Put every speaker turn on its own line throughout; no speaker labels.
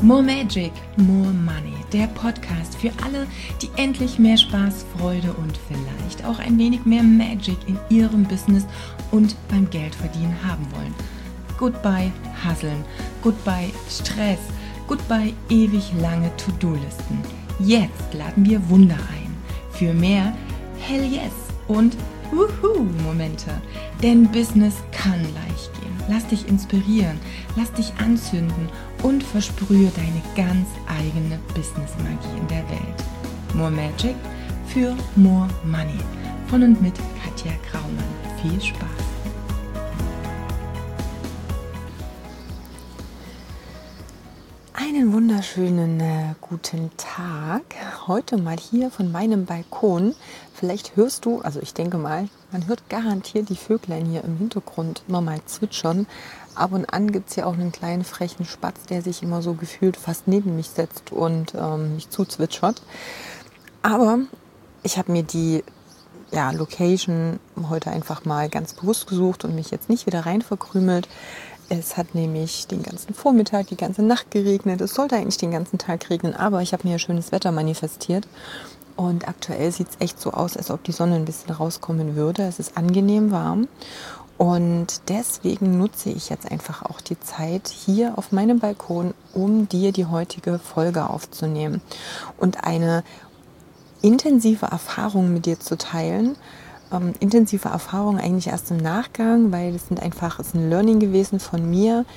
More Magic, More Money, der Podcast für alle, die endlich mehr Spaß, Freude und vielleicht auch ein wenig mehr Magic in ihrem Business und beim Geldverdienen haben wollen. Goodbye Hustlen, goodbye Stress, goodbye ewig lange To-Do-Listen. Jetzt laden wir Wunder ein für mehr Hell Yes und Momente. Denn Business kann leicht gehen. Lass dich inspirieren, lass dich anzünden und versprühe deine ganz eigene Business-Magie in der Welt. More Magic für More Money. Von und mit Katja Graumann. Viel Spaß! Einen wunderschönen guten Tag. Heute mal hier von meinem Balkon. Vielleicht hörst du, also ich denke mal, man hört garantiert die Vöglein hier im Hintergrund immer mal zwitschern. Ab und an gibt es ja auch einen kleinen frechen Spatz, der sich immer so gefühlt fast neben mich setzt und mich zuzwitschert. Aber ich habe mir die Location heute einfach mal ganz bewusst gesucht und mich jetzt nicht wieder rein verkrümelt. Es hat nämlich den ganzen Vormittag, die ganze Nacht geregnet. Es sollte eigentlich den ganzen Tag regnen, aber ich habe mir schönes Wetter manifestiert. Und aktuell sieht es echt so aus, als ob die Sonne ein bisschen rauskommen würde. Es ist angenehm warm. Und deswegen nutze ich jetzt einfach auch die Zeit hier auf meinem Balkon, um dir die heutige Folge aufzunehmen und eine intensive Erfahrung mit dir zu teilen. Intensive Erfahrung eigentlich erst im Nachgang, weil es ist ein Learning gewesen von mir,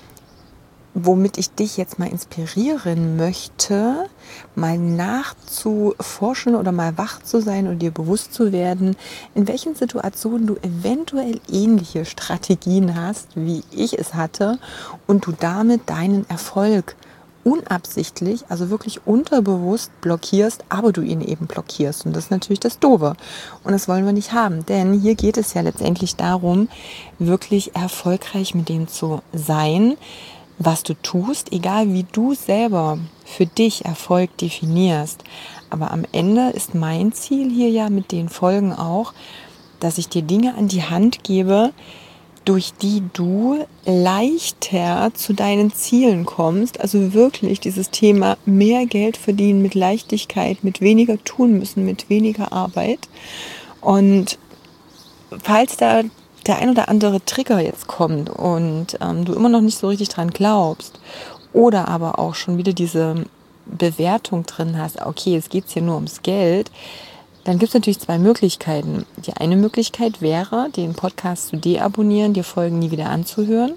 womit ich dich jetzt mal inspirieren möchte, mal nachzuforschen oder mal wach zu sein und dir bewusst zu werden, in welchen Situationen du eventuell ähnliche Strategien hast, wie ich es hatte, und du damit deinen Erfolg unabsichtlich, also wirklich unterbewusst blockierst, aber du ihn eben blockierst. Und das ist natürlich das Doofe. Und das wollen wir nicht haben, denn hier geht es ja letztendlich darum, wirklich erfolgreich mit dem zu sein, was du tust, egal wie du selber für dich Erfolg definierst. Aber am Ende ist mein Ziel hier ja mit den Folgen auch, dass ich dir Dinge an die Hand gebe, durch die du leichter zu deinen Zielen kommst. Also wirklich dieses Thema mehr Geld verdienen mit Leichtigkeit, mit weniger tun müssen, mit weniger Arbeit. Und falls da der ein oder andere Trigger jetzt kommt und du immer noch nicht so richtig dran glaubst oder aber auch schon wieder diese Bewertung drin hast, okay, es geht hier nur ums Geld, dann gibt es natürlich zwei Möglichkeiten. Die eine Möglichkeit wäre, den Podcast zu deabonnieren, dir Folgen nie wieder anzuhören.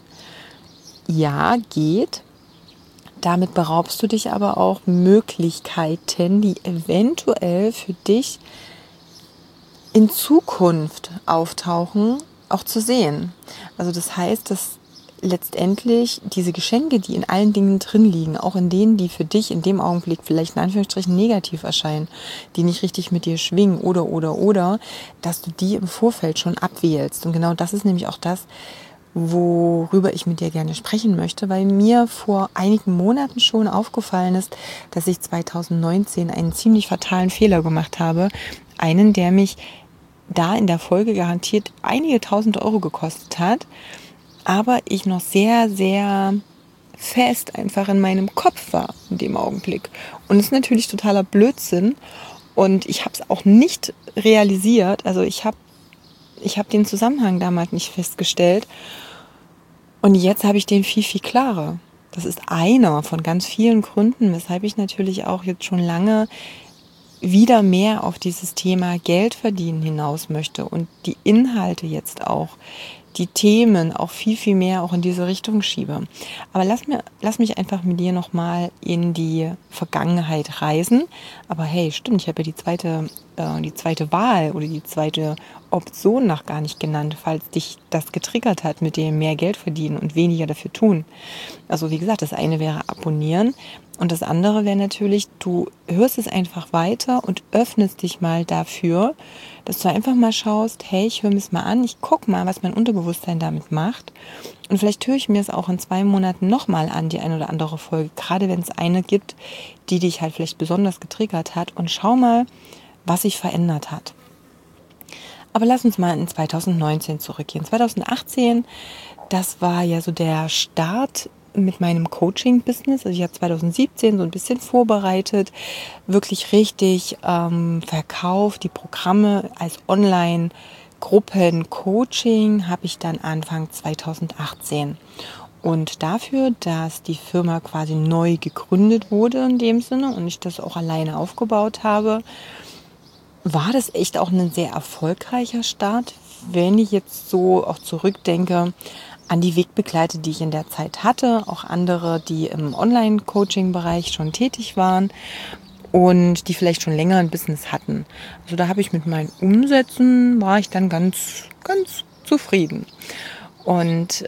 Ja, geht. Damit beraubst du dich aber auch Möglichkeiten, die eventuell für dich in Zukunft auftauchen, auch zu sehen. Also das heißt, dass letztendlich diese Geschenke, die in allen Dingen drin liegen, auch in denen, die für dich in dem Augenblick vielleicht in Anführungsstrichen negativ erscheinen, die nicht richtig mit dir schwingen oder, dass du die im Vorfeld schon abwählst. Und genau das ist nämlich auch das, worüber ich mit dir gerne sprechen möchte, weil mir vor einigen Monaten schon aufgefallen ist, dass ich 2019 einen ziemlich fatalen Fehler gemacht habe. Einen, der mich da in der Folge garantiert einige tausend Euro gekostet hat, aber ich noch sehr, sehr fest einfach in meinem Kopf war in dem Augenblick. Und es ist natürlich totaler Blödsinn und ich habe es auch nicht realisiert, also ich hab den Zusammenhang damals nicht festgestellt und jetzt habe ich den viel, viel klarer. Das ist einer von ganz vielen Gründen, weshalb ich natürlich auch jetzt schon lange wieder mehr auf dieses Thema Geld verdienen hinaus möchte und die Inhalte jetzt auch, die Themen auch viel, viel mehr auch in diese Richtung schiebe. Aber lass mich einfach mit dir nochmal in die Vergangenheit reisen. Aber hey, stimmt, ich habe ja die zweite Wahl oder die zweite Option noch gar nicht genannt, falls dich das getriggert hat mit dem mehr Geld verdienen und weniger dafür tun. Also wie gesagt, das eine wäre abonnieren und das andere wäre natürlich, du hörst es einfach weiter und öffnest dich mal dafür, dass du einfach mal schaust, hey, ich höre mir es mal an, ich gucke mal, was mein Unterbewusstsein damit macht und vielleicht höre ich mir es auch in 2 Monaten nochmal an, die eine oder andere Folge, gerade wenn es eine gibt, die dich halt vielleicht besonders getriggert hat und schau mal, was sich verändert hat. Aber lass uns mal in 2019 zurückgehen. 2018, das war ja so der Start mit meinem Coaching-Business. Also ich habe 2017 so ein bisschen vorbereitet, wirklich richtig verkauft. Die Programme als Online-Gruppen-Coaching habe ich dann Anfang 2018. Und dafür, dass die Firma quasi neu gegründet wurde in dem Sinne und ich das auch alleine aufgebaut habe, war das echt auch ein sehr erfolgreicher Start, wenn ich jetzt so auch zurückdenke an die Wegbegleiter, die ich in der Zeit hatte, auch andere, die im Online-Coaching-Bereich schon tätig waren und die vielleicht schon länger ein Business hatten. Also da habe ich mit meinen Umsätzen, war ich dann ganz, ganz zufrieden. Und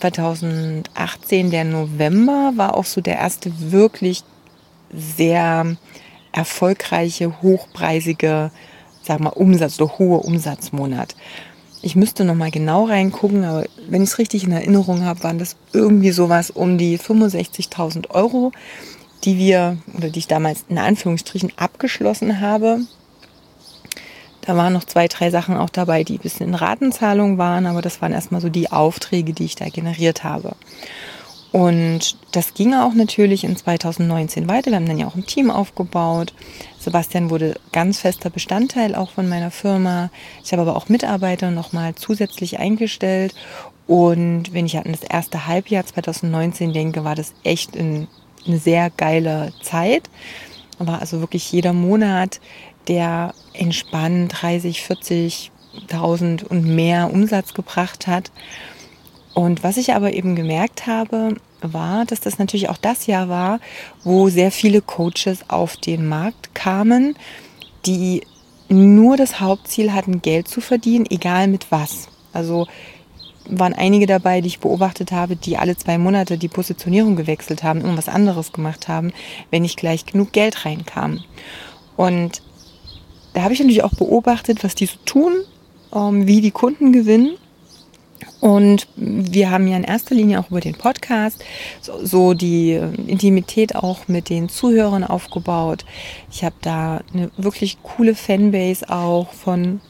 2018, der November, war auch so der erste wirklich sehr erfolgreiche, hochpreisige, sag mal, Umsatz oder hohe Umsatzmonat. Ich müsste noch mal genau reingucken, aber wenn ich es richtig in Erinnerung habe, waren das irgendwie sowas um die 65.000 Euro, die ich damals in Anführungsstrichen abgeschlossen habe. Da waren noch 2, 3 Sachen auch dabei, die ein bisschen in Ratenzahlung waren, aber das waren erstmal so die Aufträge, die ich da generiert habe. Und das ging auch natürlich in 2019 weiter. Wir haben dann ja auch ein Team aufgebaut. Sebastian wurde ganz fester Bestandteil auch von meiner Firma. Ich habe aber auch Mitarbeiter nochmal zusätzlich eingestellt. Und wenn ich an das erste Halbjahr 2019 denke, war das echt eine sehr geile Zeit. War also wirklich jeder Monat, der entspannt 30, 40.000 und mehr Umsatz gebracht hat. Und was ich aber eben gemerkt habe, war, dass das natürlich auch das Jahr war, wo sehr viele Coaches auf den Markt kamen, die nur das Hauptziel hatten, Geld zu verdienen, egal mit was. Also waren einige dabei, die ich beobachtet habe, die alle 2 Monate die Positionierung gewechselt haben, irgendwas anderes gemacht haben, wenn nicht gleich genug Geld reinkam. Und da habe ich natürlich auch beobachtet, was die so tun, wie die Kunden gewinnen. Und wir haben ja in erster Linie auch über den Podcast so die Intimität auch mit den Zuhörern aufgebaut. Ich habe da eine wirklich coole Fanbase auch von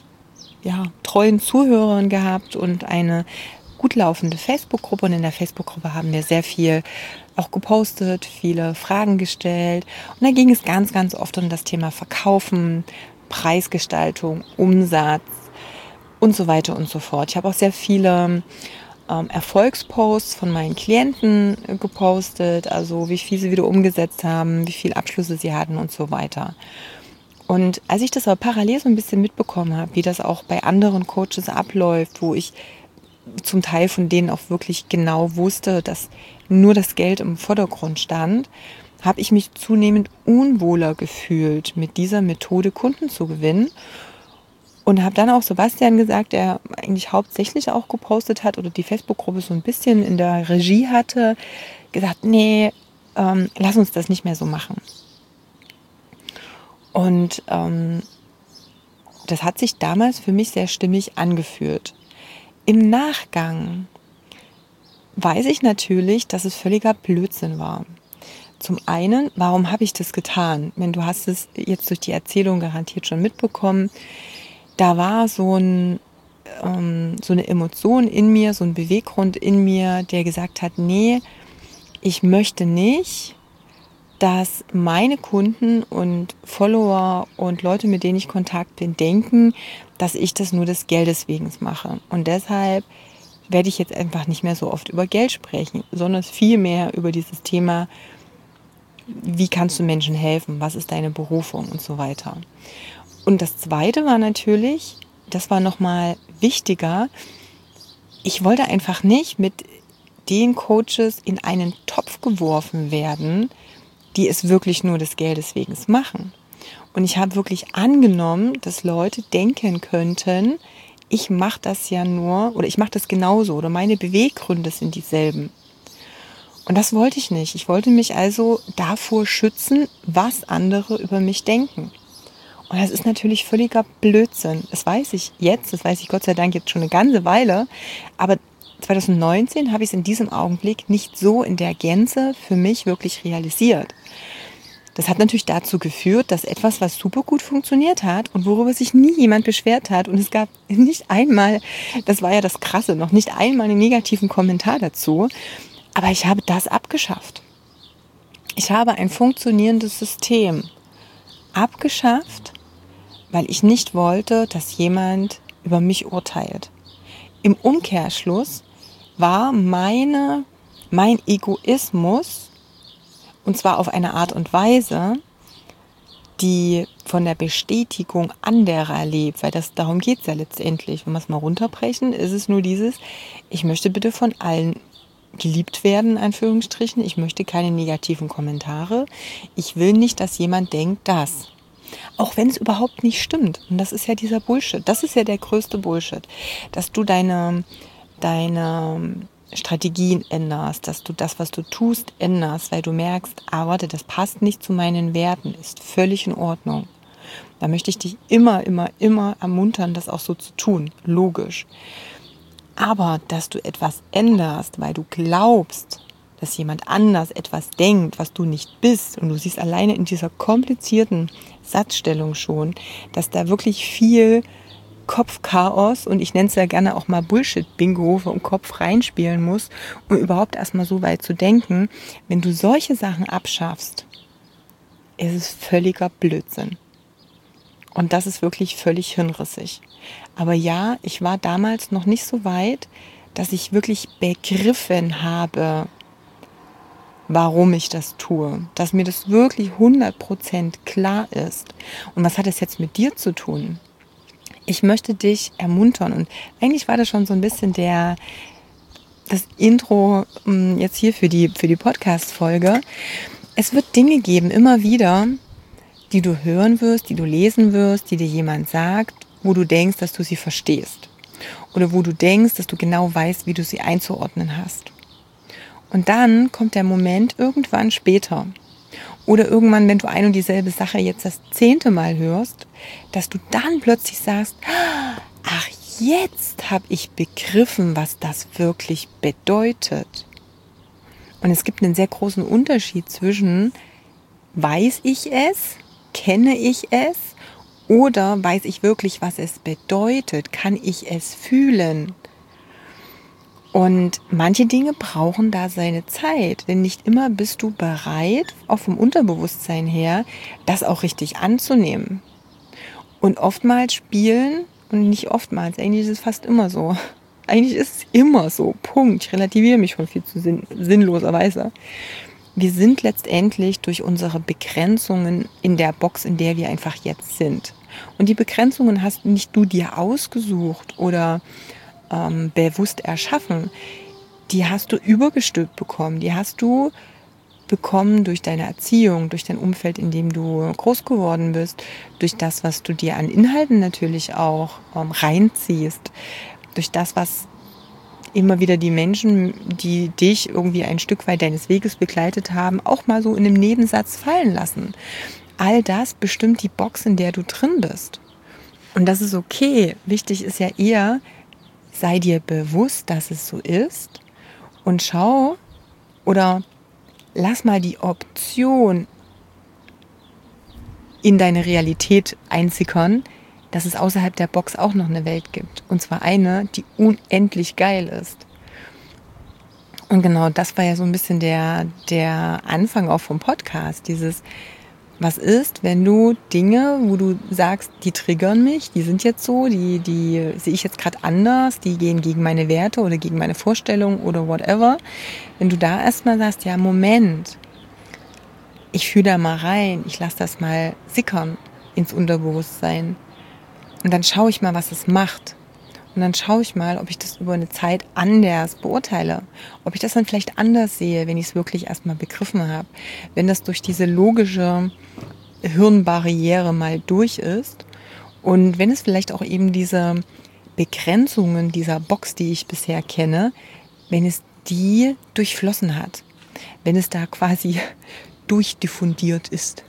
treuen Zuhörern gehabt und eine gut laufende Facebook-Gruppe. Und in der Facebook-Gruppe haben wir sehr viel auch gepostet, viele Fragen gestellt. Und da ging es ganz, ganz oft um das Thema Verkaufen, Preisgestaltung, Umsatz und so weiter und so fort. Ich habe auch sehr viele Erfolgsposts von meinen Klienten gepostet, also wie viel sie wieder umgesetzt haben, wie viele Abschlüsse sie hatten und so weiter. Und als ich das aber parallel so ein bisschen mitbekommen habe, wie das auch bei anderen Coaches abläuft, wo ich zum Teil von denen auch wirklich genau wusste, dass nur das Geld im Vordergrund stand, habe ich mich zunehmend unwohler gefühlt, mit dieser Methode Kunden zu gewinnen. Und habe dann auch Sebastian gesagt, der eigentlich hauptsächlich auch gepostet hat oder die Facebook-Gruppe so ein bisschen in der Regie hatte, gesagt, nee, lass uns das nicht mehr so machen. Und das hat sich damals für mich sehr stimmig angefühlt. Im Nachgang weiß ich natürlich, dass es völliger Blödsinn war. Zum einen, warum habe ich das getan? Wenn du hast es jetzt durch die Erzählung garantiert schon mitbekommen, da war so eine Emotion in mir, so ein Beweggrund in mir, der gesagt hat, nee, ich möchte nicht, dass meine Kunden und Follower und Leute, mit denen ich in Kontakt bin, denken, dass ich das nur des Geldes wegen mache. Und deshalb werde ich jetzt einfach nicht mehr so oft über Geld sprechen, sondern viel mehr über dieses Thema, wie kannst du Menschen helfen, was ist deine Berufung und so weiter. Und das Zweite war natürlich, das war nochmal wichtiger, ich wollte einfach nicht mit den Coaches in einen Topf geworfen werden, die es wirklich nur des Geldes wegen machen. Und ich habe wirklich angenommen, dass Leute denken könnten, ich mache das ja nur oder ich mache das genauso oder meine Beweggründe sind dieselben. Und das wollte ich nicht. Ich wollte mich also davor schützen, was andere über mich denken. Und das ist natürlich völliger Blödsinn. Das weiß ich jetzt, das weiß ich Gott sei Dank jetzt schon eine ganze Weile. Aber 2019 habe ich es in diesem Augenblick nicht so in der Gänze für mich wirklich realisiert. Das hat natürlich dazu geführt, dass etwas, was super gut funktioniert hat und worüber sich nie jemand beschwert hat, und es gab nicht einmal, das war ja das Krasse, noch nicht einmal einen negativen Kommentar dazu, Aber ich habe das abgeschafft. Ich habe ein funktionierendes System abgeschafft, weil ich nicht wollte, dass jemand über mich urteilt. Im Umkehrschluss war mein Egoismus, und zwar auf eine Art und Weise, die von der Bestätigung anderer lebt, weil darum geht es ja letztendlich. Wenn wir es mal runterbrechen, ist es nur dieses, ich möchte bitte von allen geliebt werden, in Anführungsstrichen. Ich möchte keine negativen Kommentare. Ich will nicht, dass jemand denkt, das. Auch wenn es überhaupt nicht stimmt. Und das ist ja dieser Bullshit. Das ist ja der größte Bullshit. Dass du deine Strategien änderst, dass du das, was du tust, änderst, weil du merkst, warte, das passt nicht zu meinen Werten, ist völlig in Ordnung. Da möchte ich dich immer ermuntern, das auch so zu tun. Logisch. Aber dass du etwas änderst, weil du glaubst, dass jemand anders etwas denkt, was du nicht bist, und du siehst alleine in dieser komplizierten Satzstellung schon, dass da wirklich viel Kopfchaos, und ich nenne es ja gerne auch mal Bullshit-Bingo, vom Kopf reinspielen muss, um überhaupt erstmal so weit zu denken. Wenn du solche Sachen abschaffst, ist es völliger Blödsinn. Und das ist wirklich völlig hirnrissig. Aber ja, ich war damals noch nicht so weit, dass ich wirklich begriffen habe, warum ich das tue. Dass mir das wirklich 100% klar ist. Und was hat es jetzt mit dir zu tun? Ich möchte dich ermuntern. Und eigentlich war das schon so ein bisschen das Intro jetzt hier für die Podcast-Folge. Es wird Dinge geben, immer wieder, die du hören wirst, die du lesen wirst, die dir jemand sagt, wo du denkst, dass du sie verstehst. Oder wo du denkst, dass du genau weißt, wie du sie einzuordnen hast. Und dann kommt der Moment irgendwann später. Oder irgendwann, wenn du ein und dieselbe Sache jetzt das 10. Mal hörst, dass du dann plötzlich sagst, ach, jetzt habe ich begriffen, was das wirklich bedeutet. Und es gibt einen sehr großen Unterschied zwischen, weiß ich es, kenne ich es, oder weiß ich wirklich, was es bedeutet, kann ich es fühlen. Und manche Dinge brauchen da seine Zeit, denn nicht immer bist du bereit, auch vom Unterbewusstsein her, das auch richtig anzunehmen. Und oftmals spielen, und nicht oftmals, eigentlich ist es fast immer so. Eigentlich ist es immer so, Punkt. Ich relativiere mich schon viel zu sinnloserweise. Wir sind letztendlich durch unsere Begrenzungen in der Box, in der wir einfach jetzt sind. Und die Begrenzungen hast nicht du dir ausgesucht oder bewusst erschaffen. Die hast du übergestülpt bekommen. Die hast du bekommen durch deine Erziehung, durch dein Umfeld, in dem du groß geworden bist, durch das, was du dir an Inhalten natürlich auch reinziehst, durch das, was immer wieder die Menschen, die dich irgendwie ein Stück weit deines Weges begleitet haben, auch mal so in einem Nebensatz fallen lassen. All das bestimmt die Box, in der du drin bist. Und das ist okay. Wichtig ist ja eher, sei dir bewusst, dass es so ist, und schau oder lass mal die Option in deine Realität einsickern, dass es außerhalb der Box auch noch eine Welt gibt. Und zwar eine, die unendlich geil ist. Und genau das war ja so ein bisschen der Anfang auch vom Podcast. Dieses, was ist, wenn du Dinge, wo du sagst, die triggern mich, die sind jetzt so, die sehe ich jetzt gerade anders, die gehen gegen meine Werte oder gegen meine Vorstellung oder whatever. Wenn du da erstmal sagst, ja Moment, ich fühle da mal rein, ich lasse das mal sickern ins Unterbewusstsein. Und dann schaue ich mal, was es macht. Und dann schaue ich mal, ob ich das über eine Zeit anders beurteile. Ob ich das dann vielleicht anders sehe, wenn ich es wirklich erstmal begriffen habe. Wenn das durch diese logische Hirnbarriere mal durch ist. Und wenn es vielleicht auch eben diese Begrenzungen dieser Box, die ich bisher kenne, wenn es die durchflossen hat. Wenn es da quasi durchdiffundiert ist.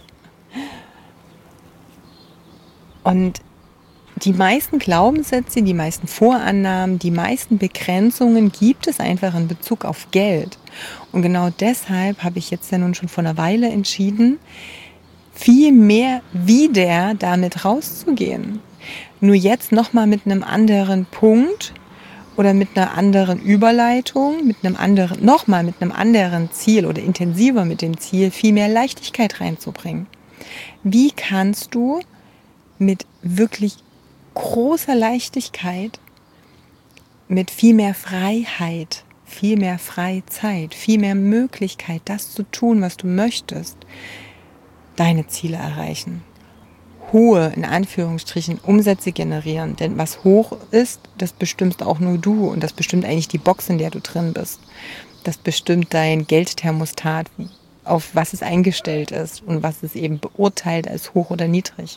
Und die meisten Glaubenssätze, die meisten Vorannahmen, die meisten Begrenzungen gibt es einfach in Bezug auf Geld. Und genau deshalb habe ich jetzt ja nun schon vor einer Weile entschieden, viel mehr wieder damit rauszugehen. Nur jetzt nochmal mit einem anderen Punkt oder mit einer anderen Überleitung, mit einem anderen Ziel oder intensiver mit dem Ziel, viel mehr Leichtigkeit reinzubringen. Wie kannst du mit wirklich großer Leichtigkeit, mit viel mehr Freiheit, viel mehr Freizeit, viel mehr Möglichkeit, das zu tun, was du möchtest, deine Ziele erreichen? Hohe, in Anführungsstrichen, Umsätze generieren. Denn was hoch ist, das bestimmst auch nur du. Und das bestimmt eigentlich die Box, in der du drin bist. Das bestimmt dein Geldthermostat, auf was es eingestellt ist und was es eben beurteilt als hoch oder niedrig.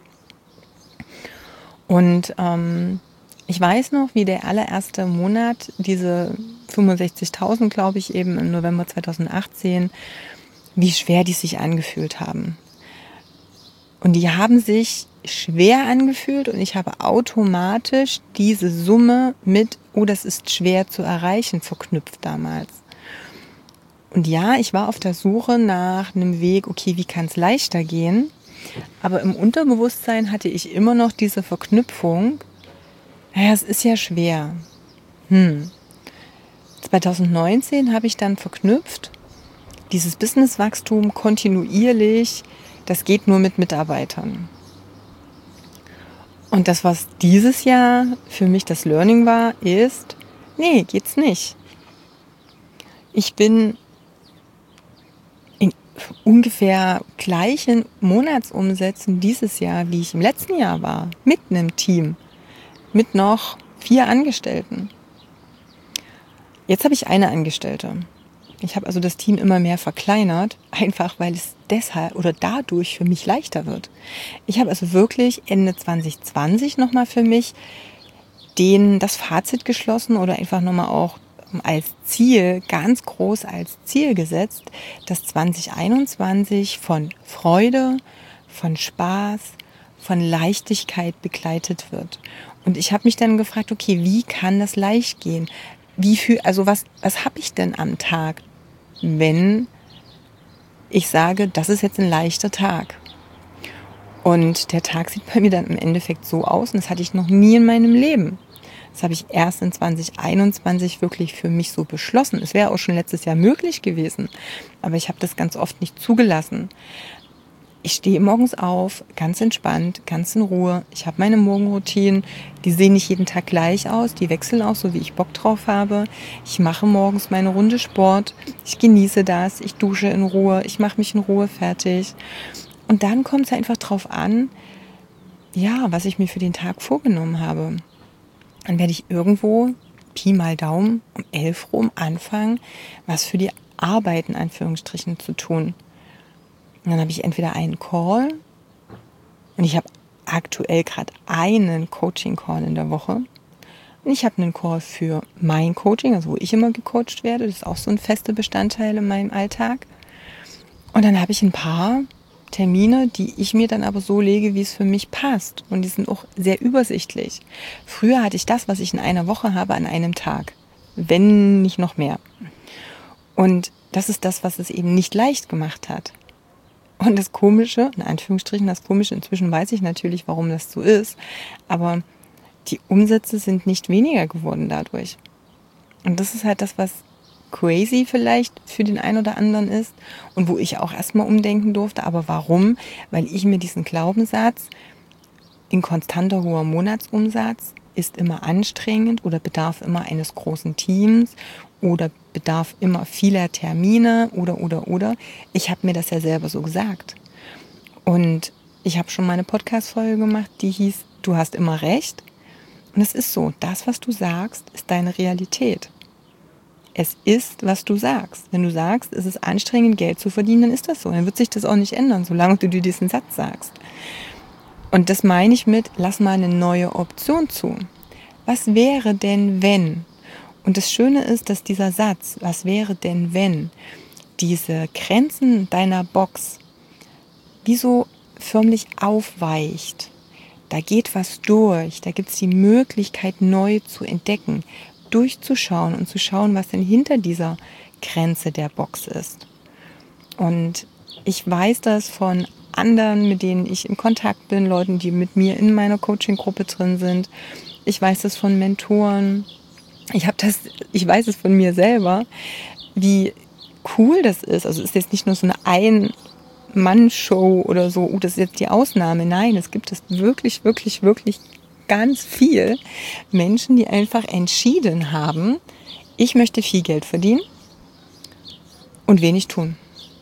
Und ich weiß noch, wie der allererste Monat, diese 65.000, glaube ich, eben im November 2018, wie schwer die sich angefühlt haben. Und die haben sich schwer angefühlt und ich habe automatisch diese Summe mit, oh, das ist schwer zu erreichen, verknüpft damals. Und ja, ich war auf der Suche nach einem Weg, okay, wie kann es leichter gehen? Aber im Unterbewusstsein hatte ich immer noch diese Verknüpfung, naja, es ist ja schwer. 2019 habe ich dann verknüpft, dieses Businesswachstum kontinuierlich, das geht nur mit Mitarbeitern. Und das, was dieses Jahr für mich das Learning war, ist, nee, geht's nicht. Ich bin in ungefähr gleichen Monatsumsätzen dieses Jahr, wie ich im letzten Jahr war, mit einem Team, mit noch 4 Angestellten. Jetzt habe ich eine Angestellte. Ich habe also das Team immer mehr verkleinert, einfach weil es deshalb oder dadurch für mich leichter wird. Ich habe also wirklich Ende 2020 nochmal für mich das Fazit geschlossen oder einfach nochmal auch als Ziel, ganz groß als Ziel gesetzt, dass 2021 von Freude, von Spaß, von Leichtigkeit begleitet wird. Und ich habe mich dann gefragt, okay, wie kann das leicht gehen? Was habe ich denn am Tag, wenn ich sage, das ist jetzt ein leichter Tag? Und der Tag sieht bei mir dann im Endeffekt so aus, und das hatte ich noch nie in meinem Leben. Das habe ich erst in 2021 wirklich für mich so beschlossen. Es wäre auch schon letztes Jahr möglich gewesen, aber ich habe das ganz oft nicht zugelassen. Ich stehe morgens auf, ganz entspannt, ganz in Ruhe. Ich habe meine Morgenroutinen, die sehen nicht jeden Tag gleich aus, die wechseln auch, so wie ich Bock drauf habe. Ich mache morgens meine Runde Sport, ich genieße das, ich dusche in Ruhe, ich mache mich in Ruhe fertig. Und dann kommt es einfach drauf an, ja, was ich mir für den Tag vorgenommen habe. Dann werde ich irgendwo, Pi mal Daumen, um 11 rum anfangen, was für die Arbeit in Anführungsstrichen zu tun. Und dann habe ich entweder einen Call, und ich habe aktuell gerade einen Coaching-Call in der Woche. Und ich habe einen Call für mein Coaching, also wo ich immer gecoacht werde. Das ist auch so ein fester Bestandteil in meinem Alltag. Und dann habe ich ein paar Termine, die ich mir dann aber so lege, wie es für mich passt. Und die sind auch sehr übersichtlich. Früher hatte ich das, was ich in einer Woche habe, an einem Tag. Wenn nicht noch mehr. Und das ist das, was es eben nicht leicht gemacht hat. Und das Komische, in Anführungsstrichen das Komische, inzwischen weiß ich natürlich, warum das so ist, aber die Umsätze sind nicht weniger geworden dadurch. Und das ist halt das, was crazy vielleicht für den einen oder anderen ist und wo ich auch erstmal umdenken durfte. Aber warum? Weil ich mir diesen Glaubenssatz, in konstanter hoher Monatsumsatz ist immer anstrengend oder bedarf immer eines großen Teams oder bedarf immer vieler Termine oder. Ich habe mir das ja selber so gesagt. Und ich habe schon mal eine Podcast-Folge gemacht, die hieß, du hast immer recht. Und es ist so, das, was du sagst, ist deine Realität. Es ist, was du sagst. Wenn du sagst, es ist anstrengend, Geld zu verdienen, dann ist das so. Dann wird sich das auch nicht ändern, solange du dir diesen Satz sagst. Und das meine ich mit, lass mal eine neue Option zu. Was wäre denn, wenn? Und das Schöne ist, dass dieser Satz, was wäre denn, wenn, diese Grenzen deiner Box wie so förmlich aufweicht. Da geht was durch, da gibt es die Möglichkeit, neu zu entdecken, durchzuschauen und zu schauen, was denn hinter dieser Grenze der Box ist. Und ich weiß das von anderen, mit denen ich in Kontakt bin, Leuten, die mit mir in meiner Coaching-Gruppe drin sind. Ich weiß das von Mentoren. Ich weiß es von mir selber, wie cool das ist. Also es ist jetzt nicht nur so eine Ein-Mann-Show oder so, das ist jetzt die Ausnahme. Nein, es gibt es wirklich, wirklich, wirklich ganz viel Menschen, die einfach entschieden haben, ich möchte viel Geld verdienen und wenig tun.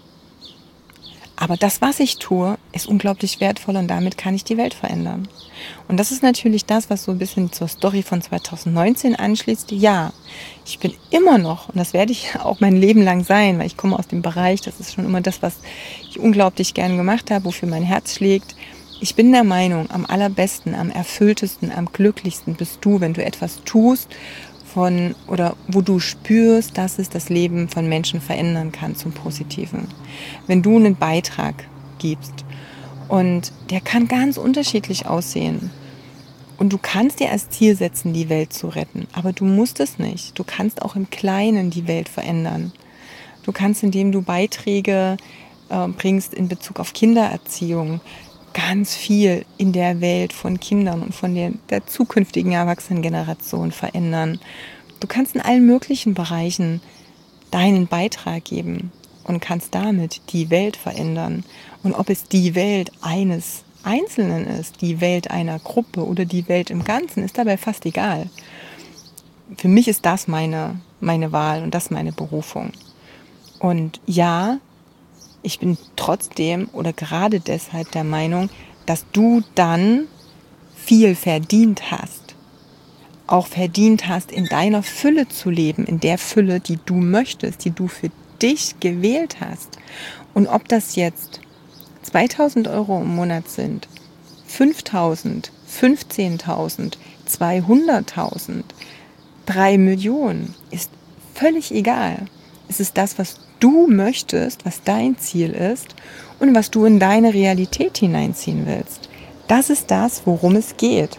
Aber das, was ich tue, ist unglaublich wertvoll und damit kann ich die Welt verändern. Und das ist natürlich das, was so ein bisschen zur Story von 2019 anschließt. Ja, ich bin immer noch, und das werde ich auch mein Leben lang sein, weil ich komme aus dem Bereich, das ist schon immer das, was ich unglaublich gern gemacht habe, wofür mein Herz schlägt. Ich bin der Meinung, am allerbesten, am erfülltesten, am glücklichsten bist du, wenn du etwas tust, oder wo du spürst, dass es das Leben von Menschen verändern kann zum Positiven. Wenn du einen Beitrag gibst und der kann ganz unterschiedlich aussehen und du kannst dir als Ziel setzen, die Welt zu retten, aber du musst es nicht. Du kannst auch im Kleinen die Welt verändern. Du kannst, indem du Beiträge bringst in Bezug auf Kindererziehung, ganz viel in der Welt von Kindern und von der zukünftigen Erwachsenengeneration verändern. Du kannst in allen möglichen Bereichen deinen Beitrag geben und kannst damit die Welt verändern. Und ob es die Welt eines Einzelnen ist, die Welt einer Gruppe oder die Welt im Ganzen, ist dabei fast egal. Für mich ist das meine Wahl und das meine Berufung. Und ja, ich bin trotzdem oder gerade deshalb der Meinung, dass du dann viel verdient hast. Auch verdient hast, in deiner Fülle zu leben, in der Fülle, die du möchtest, die du für dich gewählt hast. Und ob das jetzt 2.000 Euro im Monat sind, 5.000, 15.000, 200.000, 3 Millionen, ist völlig egal. Es ist das, was du möchtest, was dein Ziel ist und was du in deine Realität hineinziehen willst. Das ist das, worum es geht.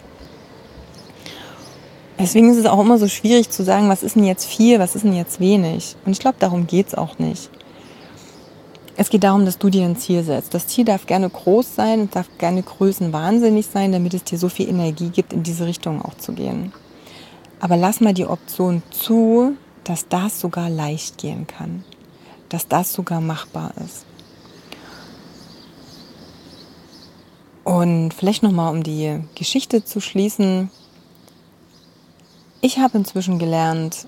Deswegen ist es auch immer so schwierig zu sagen, was ist denn jetzt viel, was ist denn jetzt wenig. Und ich glaube, darum geht es auch nicht. Es geht darum, dass du dir ein Ziel setzt. Das Ziel darf gerne groß sein, darf gerne größenwahnsinnig sein, damit es dir so viel Energie gibt, in diese Richtung auch zu gehen. Aber lass mal die Option zu, dass das sogar leicht gehen kann. Dass das sogar machbar ist. Und vielleicht nochmal, um die Geschichte zu schließen. Ich habe inzwischen gelernt,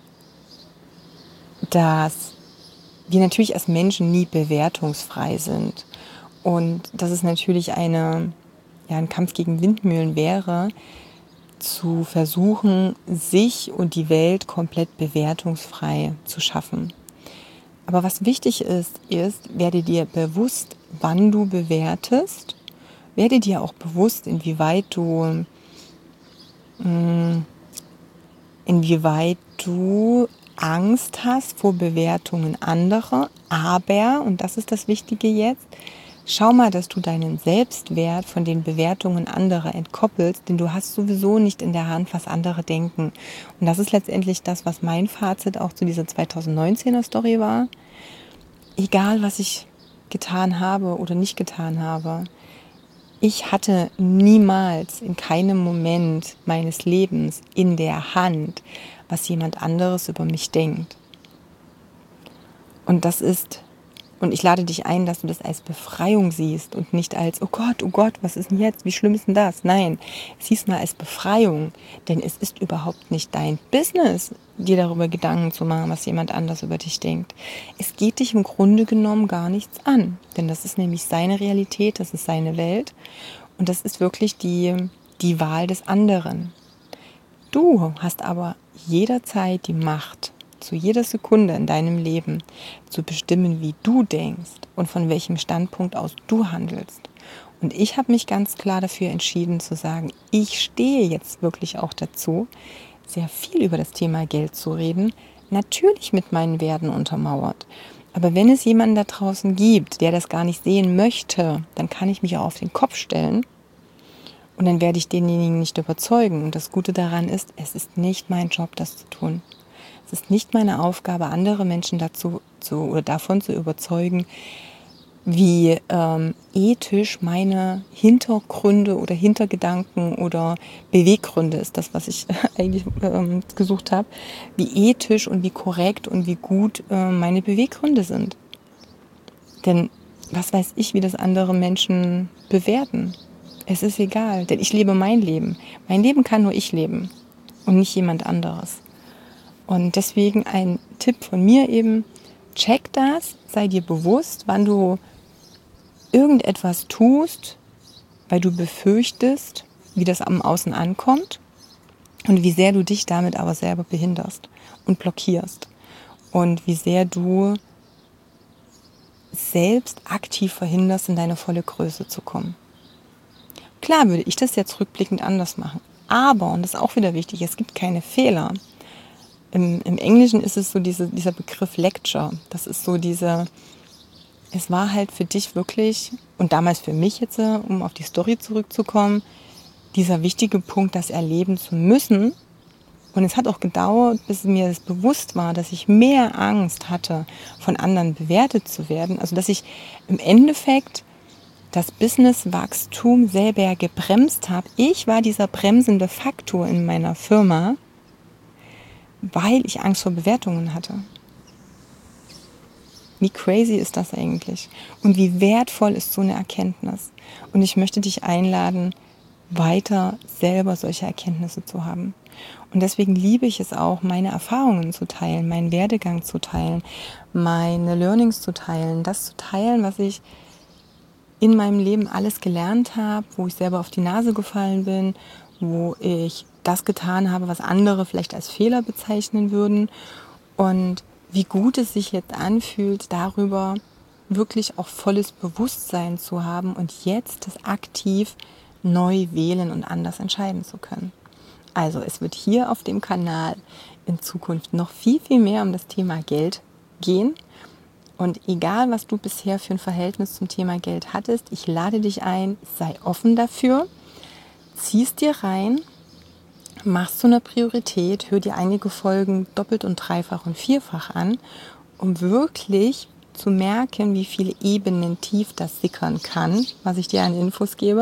dass wir natürlich als Menschen nie bewertungsfrei sind. Und dass es natürlich ein Kampf gegen Windmühlen wäre, zu versuchen, sich und die Welt komplett bewertungsfrei zu schaffen. Aber was wichtig ist, werde dir bewusst, wann du bewertest. Werde dir auch bewusst, inwieweit du Angst hast vor Bewertungen anderer. Aber, und das ist das Wichtige jetzt, schau mal, dass du deinen Selbstwert von den Bewertungen anderer entkoppelst, denn du hast sowieso nicht in der Hand, was andere denken. Und das ist letztendlich das, was mein Fazit auch zu dieser 2019er Story war. Egal, was ich getan habe oder nicht getan habe, ich hatte niemals in keinem Moment meines Lebens in der Hand, was jemand anderes über mich denkt. Und ich lade dich ein, dass du das als Befreiung siehst und nicht als, oh Gott, was ist denn jetzt, wie schlimm ist denn das? Nein, sieh es mal als Befreiung, denn es ist überhaupt nicht dein Business, dir darüber Gedanken zu machen, was jemand anders über dich denkt. Es geht dich im Grunde genommen gar nichts an, denn das ist nämlich seine Realität, das ist seine Welt und das ist wirklich die Wahl des anderen. Du hast aber jederzeit die Macht, zu jeder Sekunde in deinem Leben zu bestimmen, wie du denkst und von welchem Standpunkt aus du handelst. Und ich habe mich ganz klar dafür entschieden zu sagen, ich stehe jetzt wirklich auch dazu, sehr viel über das Thema Geld zu reden, natürlich mit meinen Werten untermauert. Aber wenn es jemanden da draußen gibt, der das gar nicht sehen möchte, dann kann ich mich auch auf den Kopf stellen und dann werde ich denjenigen nicht überzeugen. Und das Gute daran ist, es ist nicht mein Job, das zu tun. Es ist nicht meine Aufgabe, andere Menschen davon zu überzeugen, wie ethisch meine Hintergründe oder Hintergedanken oder Beweggründe ist das, was ich eigentlich gesucht habe, wie ethisch und wie korrekt und wie gut meine Beweggründe sind. Denn was weiß ich, wie das andere Menschen bewerten? Es ist egal, denn ich lebe mein Leben. Mein Leben kann nur ich leben und nicht jemand anderes. Und deswegen ein Tipp von mir eben, check das, sei dir bewusst, wann du irgendetwas tust, weil du befürchtest, wie das am Außen ankommt und wie sehr du dich damit aber selber behinderst und blockierst und wie sehr du selbst aktiv verhinderst, in deine volle Größe zu kommen. Klar würde ich das jetzt rückblickend anders machen, aber, und das ist auch wieder wichtig, es gibt keine Fehler. Im Englischen ist es so dieser Begriff Lecture, das ist so es war halt für dich wirklich, und damals für mich jetzt, um auf die Story zurückzukommen, dieser wichtige Punkt, das erleben zu müssen. Und es hat auch gedauert, bis mir das bewusst war, dass ich mehr Angst hatte, von anderen bewertet zu werden. Also dass ich im Endeffekt das Businesswachstum selber gebremst habe. Ich war dieser bremsende Faktor in meiner Firma, weil ich Angst vor Bewertungen hatte. Wie crazy ist das eigentlich? Und wie wertvoll ist so eine Erkenntnis? Und ich möchte dich einladen, weiter selber solche Erkenntnisse zu haben. Und deswegen liebe ich es auch, meine Erfahrungen zu teilen, meinen Werdegang zu teilen, meine Learnings zu teilen, das zu teilen, was ich in meinem Leben alles gelernt habe, wo ich selber auf die Nase gefallen bin, wo ich das getan habe, was andere vielleicht als Fehler bezeichnen würden. Und wie gut es sich jetzt anfühlt, darüber wirklich auch volles Bewusstsein zu haben und jetzt das aktiv neu wählen und anders entscheiden zu können. Also es wird hier auf dem Kanal in Zukunft noch viel, viel mehr um das Thema Geld gehen. Und egal, was du bisher für ein Verhältnis zum Thema Geld hattest, ich lade dich ein, sei offen dafür, ziehst dir rein, machst du eine Priorität, hör dir einige Folgen doppelt und dreifach und vierfach an, um wirklich zu merken, wie viele Ebenen tief das sickern kann, was ich dir an Infos gebe.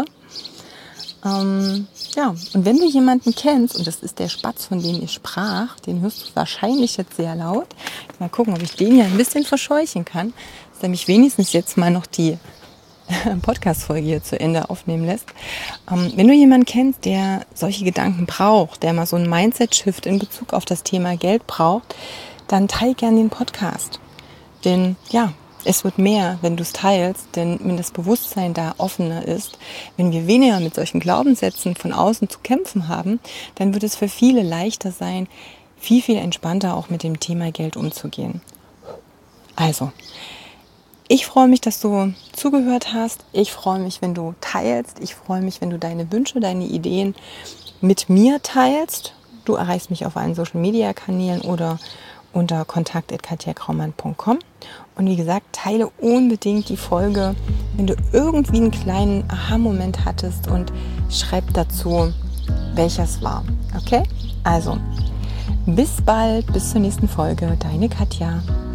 Ja, und wenn du jemanden kennst, und das ist der Spatz, von dem ich sprach, den hörst du wahrscheinlich jetzt sehr laut. Mal gucken, ob ich den hier ein bisschen verscheuchen kann, dass er mich wenigstens jetzt mal noch die Podcast-Folge hier zu Ende aufnehmen lässt. Wenn du jemanden kennst, der solche Gedanken braucht, der mal so einen Mindset-Shift in Bezug auf das Thema Geld braucht, dann teil gern den Podcast. Denn ja, es wird mehr, wenn du es teilst, denn wenn das Bewusstsein da offener ist, wenn wir weniger mit solchen Glaubenssätzen von außen zu kämpfen haben, dann wird es für viele leichter sein, viel, viel entspannter auch mit dem Thema Geld umzugehen. Also, ich freue mich, dass du zugehört hast. Ich freue mich, wenn du teilst. Ich freue mich, wenn du deine Wünsche, deine Ideen mit mir teilst. Du erreichst mich auf allen Social-Media-Kanälen oder unter kontakt@katjakraumann.com. Und wie gesagt, teile unbedingt die Folge, wenn du irgendwie einen kleinen Aha-Moment hattest und schreib dazu, welches war. Okay? Also, bis bald, bis zur nächsten Folge. Deine Katja.